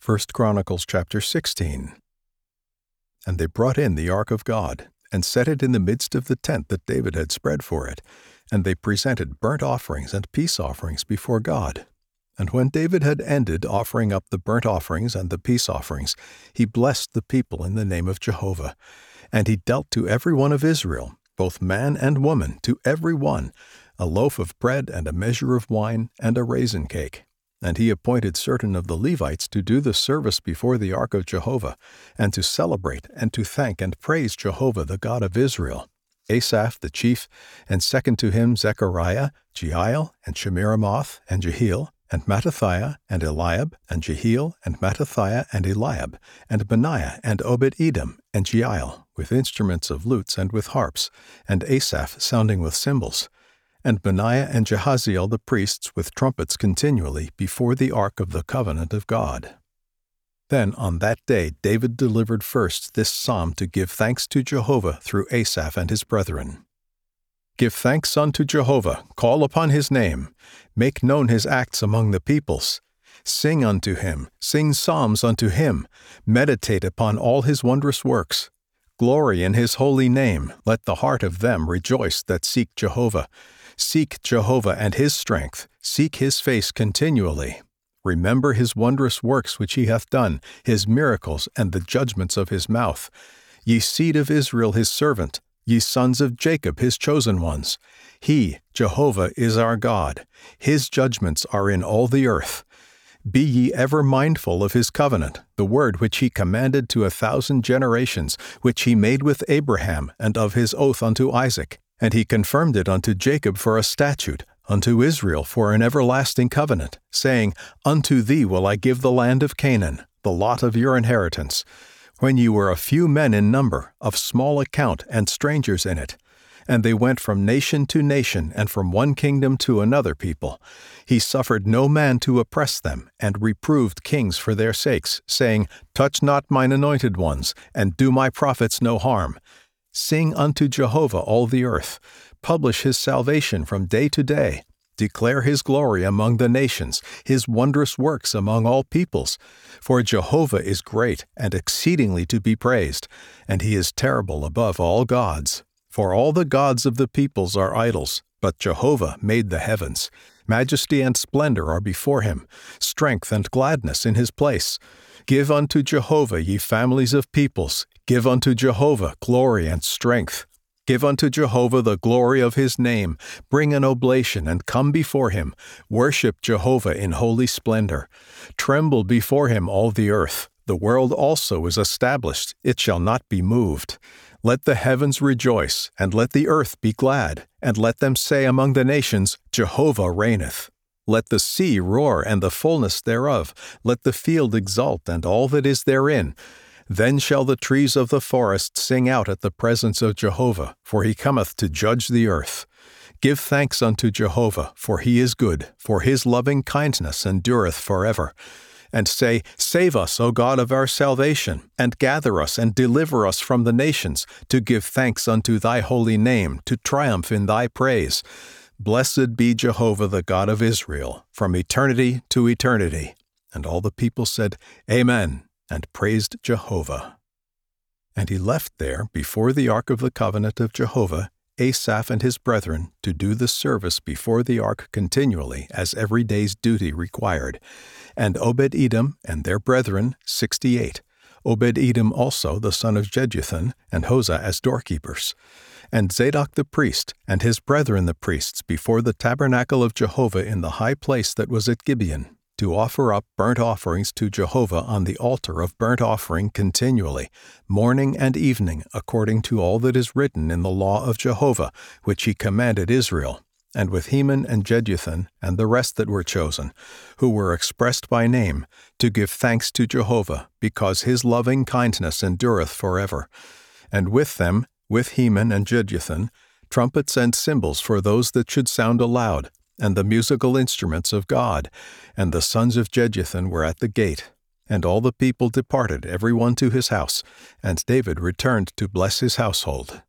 1 Chronicles chapter 16. And they brought in the ark of God, and set it in the midst of the tent that David had spread for it, and they presented burnt offerings and peace offerings before God. And when David had ended offering up the burnt offerings and the peace offerings, he blessed the people in the name of Jehovah. And he dealt to every one of Israel, both man and woman, to every one, a loaf of bread and a measure of wine and a raisin cake. And he appointed certain of the Levites to do the service before the ark of Jehovah, and to celebrate and to thank and praise Jehovah the God of Israel. Asaph the chief, and second to him Zechariah, Jeiel, and Shemiramoth, and Jehiel, and Mattithiah, and Eliab, and Jehiel, and Mattithiah, and Eliab, and Benaiah, and Obed-Edom, and Jeiel, with instruments of lutes and with harps, and Asaph sounding with cymbals, and Benaiah and Jehaziel the priests with trumpets continually before the ark of the covenant of God. Then on that day David delivered first this psalm to give thanks to Jehovah through Asaph and his brethren. Give thanks unto Jehovah, call upon his name, make known his acts among the peoples. Sing unto him, sing psalms unto him, meditate upon all his wondrous works. Glory in his holy name, let the heart of them rejoice that seek Jehovah. Seek Jehovah and his strength, seek his face continually. Remember his wondrous works which he hath done, his miracles and the judgments of his mouth. Ye seed of Israel his servant, ye sons of Jacob his chosen ones. He, Jehovah, is our God. His judgments are in all the earth. Be ye ever mindful of his covenant, the word which he commanded to 1,000 generations, which he made with Abraham, and of his oath unto Isaac. And he confirmed it unto Jacob for a statute, unto Israel for an everlasting covenant, saying, Unto thee will I give the land of Canaan, the lot of your inheritance, when ye were a few men in number, of small account, and strangers in it. And they went from nation to nation, and from one kingdom to another people. He suffered no man to oppress them, and reproved kings for their sakes, saying, Touch not mine anointed ones, and do my prophets no harm. Sing unto Jehovah all the earth. Publish his salvation from day to day. Declare his glory among the nations, his wondrous works among all peoples. For Jehovah is great and exceedingly to be praised, and he is terrible above all gods. For all the gods of the peoples are idols, but Jehovah made the heavens. Majesty and splendor are before him, strength and gladness in his place. Give unto Jehovah, ye families of peoples. Give unto Jehovah glory and strength. Give unto Jehovah the glory of his name. Bring an oblation and come before him. Worship Jehovah in holy splendor. Tremble before him all the earth. The world also is established, it shall not be moved. Let the heavens rejoice, and let the earth be glad, and let them say among the nations, Jehovah reigneth. Let the sea roar and the fullness thereof. Let the field exult and all that is therein. Then shall the trees of the forest sing out at the presence of Jehovah, for he cometh to judge the earth. Give thanks unto Jehovah, for he is good, for his loving kindness endureth forever. And say, Save us, O God of our salvation, and gather us and deliver us from the nations, to give thanks unto thy holy name, to triumph in thy praise. Blessed be Jehovah the God of Israel, from eternity to eternity. And all the people said, Amen, and praised Jehovah. And he left there, before the ark of the covenant of Jehovah, Asaph and his brethren, to do the service before the ark continually, as every day's duty required, and Obed-Edom and their brethren 68, Obed-Edom also the son of Jeduthun, and Hosah as doorkeepers, and Zadok the priest, and his brethren the priests, before the tabernacle of Jehovah in the high place that was at Gibeon, to offer up burnt offerings to Jehovah on the altar of burnt offering continually, morning and evening, according to all that is written in the law of Jehovah, which he commanded Israel, and with Heman and Jeduthun and the rest that were chosen, who were expressed by name, to give thanks to Jehovah, because his loving kindness endureth forever. And with them, with Heman and Jeduthun, trumpets and cymbals for those that should sound aloud, and the musical instruments of God, and the sons of Jeduthun were at the gate. And all the people departed every one to his house, and David returned to bless his household.